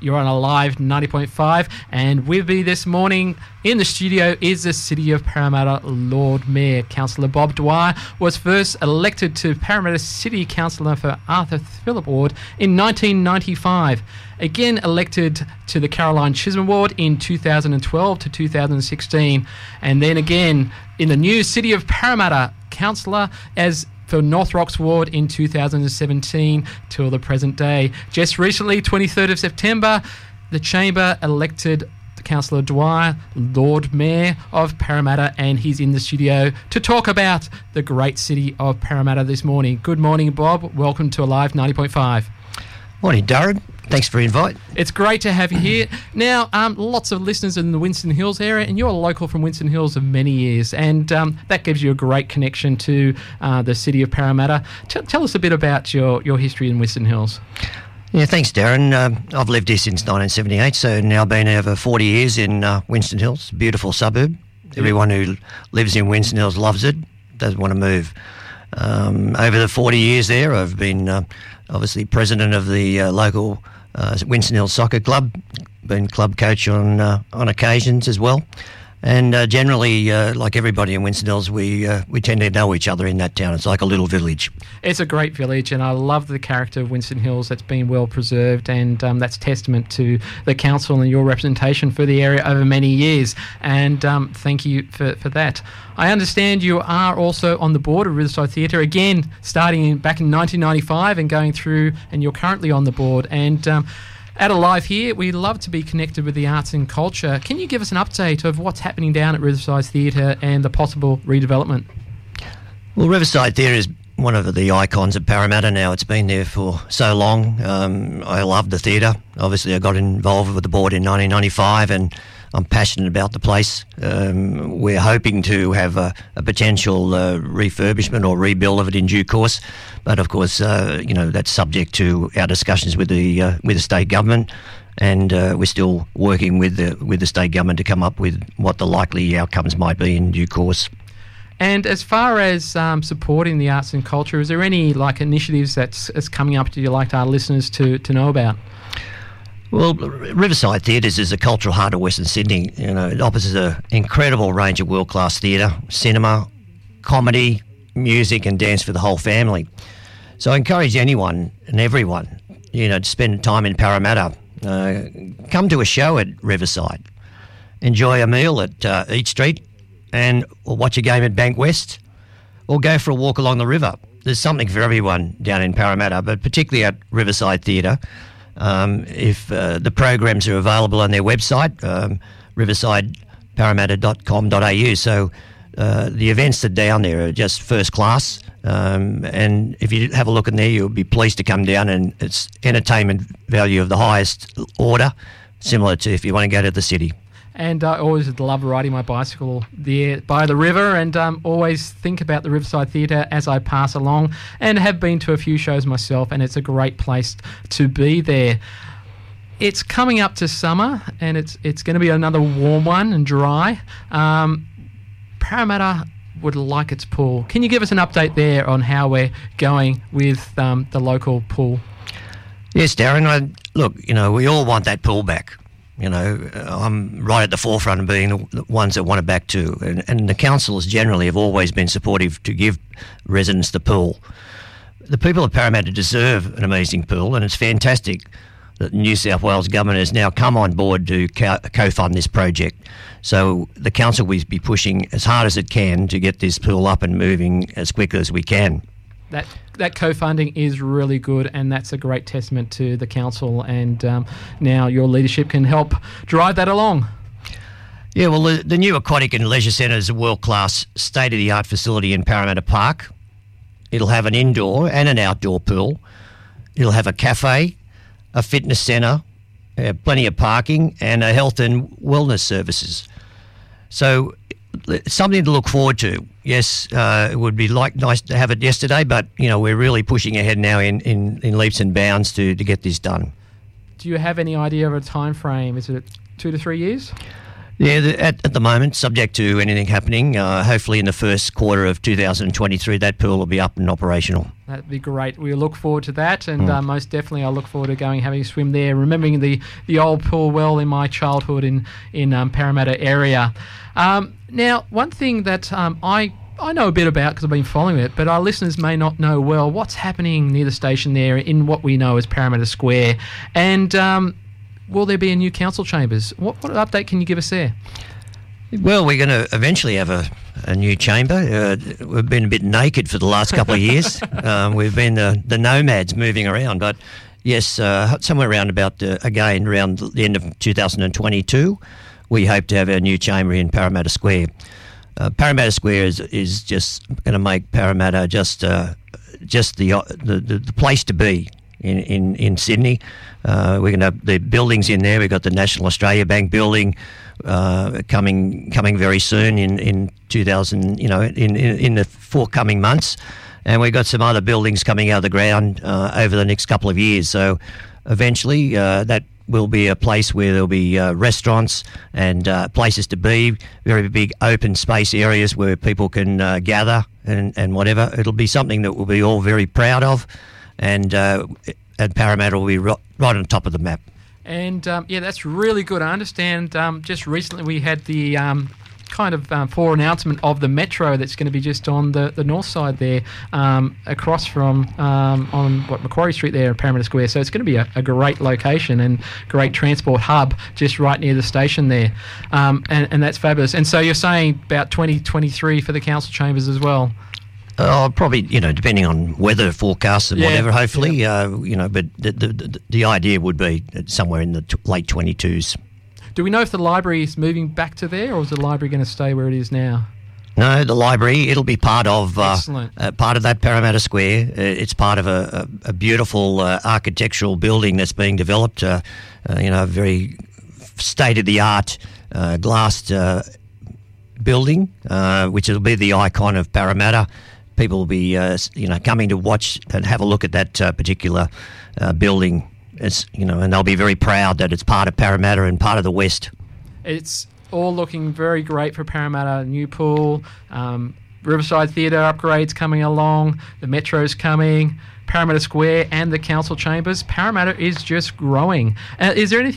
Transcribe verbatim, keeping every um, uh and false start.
You're on Alive ninety point five, and with me this morning in the studio is the City of Parramatta Lord Mayor. Councillor Bob Dwyer was first elected to Parramatta City Councillor for Arthur Phillip Ward in nineteen ninety-five. Again elected to the Caroline Chisholm Ward in two thousand twelve to two thousand sixteen, and then again in the new City of Parramatta Councillor as for North Rocks Ward in two thousand seventeen till the present day. Just recently, twenty-third of September, the Chamber elected Councillor Dwyer Lord Mayor of Parramatta, and he's in the studio to talk about the great city of Parramatta this morning. Good morning, Bob. Welcome to Alive ninety point five. Morning, Darren. Thanks for the invite. It's great to have you here. Now, um, lots of listeners in the Winston Hills area, and you're a local from Winston Hills of many years, and um, that gives you a great connection to uh, the city of Parramatta. T- tell us a bit about your, your history in Winston Hills. Yeah, thanks, Darren. Um, I've lived here since nineteen seventy-eight, so now been over forty years in uh, Winston Hills, beautiful suburb. Everyone who lives in Winston Hills loves it, doesn't want to move. Um, over the forty years there, I've been uh, obviously president of the uh, local uh, Winston Hills Soccer Club, been club coach on uh, on occasions as well. And uh, generally, uh, like everybody in Winston Hills, we uh, we tend to know each other in that town. It's like a little village. It's a great village, and I love the character of Winston Hills that's been well preserved, and um, that's testament to the council and your representation for the area over many years. And um, thank you for, for that. I understand you are also on the board of Riverside Theatre, again, starting in, back in nineteen ninety-five and going through, and you're currently on the board. And um, at Alive here, we love to be connected with the arts and culture. Can you give us an update of what's happening down at Riverside Theatre and the possible redevelopment? Well, Riverside Theatre is one of the icons of Parramatta now. It's been there for so long. Um, I love the theatre. Obviously, I got involved with the board in nineteen ninety-five, and I'm passionate about the place. Um, we're hoping to have a, a potential uh, refurbishment or rebuild of it in due course, but of course, uh, you know, that's subject to our discussions with the uh, with the state government, and uh, we're still working with the with the state government to come up with what the likely outcomes might be in due course. And as far as um, supporting the arts and culture, is there any like initiatives that's, that's coming up that you'd like our listeners to, to know about? Well, Riverside Theatres is a cultural heart of Western Sydney. You know, it offers an incredible range of world-class theatre, cinema, comedy, music and dance for the whole family. So I encourage anyone and everyone, you know, to spend time in Parramatta. Uh, come to a show at Riverside. Enjoy a meal at uh, Eat Street, and or watch a game at Bank West, or go for a walk along the river. There's something for everyone down in Parramatta, but particularly at Riverside Theatre. Um, if uh, the programs are available on their website, um, riverside parramatta dot com dot a u. So uh, the events that are down there are just first class. Um, and if you have a look in there, you'll be pleased to come down, and it's entertainment value of the highest order, similar to if you want to go to the city. And I always love riding my bicycle there by the river, and um, always think about the Riverside Theatre as I pass along, and have been to a few shows myself, and it's a great place to be there. It's coming up to summer, and it's it's going to be another warm one and dry. Um, Parramatta would like its pool. Can you give us an update there on how we're going with um, the local pool? Yes, Darren. I, look, you know, we all want that pool back. You know, I'm right at the forefront of being the ones that want it back too. And, and the councils generally have always been supportive to give residents the pool. The people of Parramatta deserve an amazing pool, and it's fantastic that the New South Wales government has now come on board to co- co-fund this project. So the council will be pushing as hard as it can to get this pool up and moving as quickly as we can. That that co-funding is really good, and that's a great testament to the council, and um, now your leadership can help drive that along. Yeah, well, the, the new Aquatic and Leisure Centre is a world-class, state-of-the-art facility in Parramatta Park. It'll have an indoor and an outdoor pool. It'll have a cafe, a fitness centre, uh, plenty of parking, and a health and wellness services. So it's something to look forward to. Yes, uh, it would be like nice to have it yesterday, but you know we're really pushing ahead now in, in, in leaps and bounds to, to get this done. Do you have any idea of a time frame? Is it two to three years? Yeah, the, at, at the moment, subject to anything happening, uh, hopefully in the first quarter of two thousand twenty-three, that pool will be up and operational. That'd be great. We look forward to that, and Mm. uh, most definitely I'll look forward to going having a swim there, remembering the, the old pool well in my childhood in, in um, Parramatta area. Um, now, one thing that um, I I know a bit about because I've been following it, but our listeners may not know well what's happening near the station there in what we know as Parramatta Square. And um, will there be a new council chambers? What, what update can you give us there? Well, we're going to eventually have a, a new chamber. Uh, we've been a bit naked for the last couple of years. um, we've been the, the nomads moving around, but yes, uh, somewhere around about, uh, again, around the end of two thousand twenty-two, we hope to have a new chamber in Parramatta Square. Uh, Parramatta Square is is just going to make Parramatta just uh, just the, uh, the the the place to be in in, in Sydney. Uh, we're going to have the buildings in there. We've got the National Australia Bank building uh, coming coming very soon in, in two thousand. You know, in, in in the forthcoming months, and we've got some other buildings coming out of the ground uh, over the next couple of years. So eventually, uh, that will be a place where there'll be uh, restaurants and uh, places to be, very big open space areas where people can uh, gather and, and whatever. It'll be something that we'll be all very proud of, and uh, and Parramatta will be right, right on top of the map. And um, yeah, that's really good. I understand um, just recently we had the um, kind of um, fore announcement of the metro that's going to be just on the, the north side there, um, across from um, on what Macquarie Street there at Parramatta Square. So it's going to be a, a great location and great transport hub just right near the station there, um, and, and that's fabulous. And so you're saying about twenty twenty-three for the council chambers as well? Oh, probably, you know, depending on weather forecasts and Yeah, whatever, hopefully, yeah. uh, you know, but the, the, the, the idea would be somewhere in the t- late twenty-twos. Do we know if the library is moving back to there, or is the library going to stay where it is now? No, the library, it'll be part of uh, Excellent. uh, part of that Parramatta Square. Uh, it's part of a, a, a beautiful uh, architectural building that's being developed, uh, uh, you know, a very state-of-the-art uh, glassed uh, building, uh, which will be the icon of Parramatta. People will be, uh, you know, coming to watch and have a look at that uh, particular uh, building. It's, you know, and they'll be very proud that it's part of Parramatta and part of the West. It's all looking very great for Parramatta. New pool, um, Riverside Theatre upgrades coming along, the metro's coming, Parramatta Square and the council chambers. Parramatta is just growing. Uh, is there anything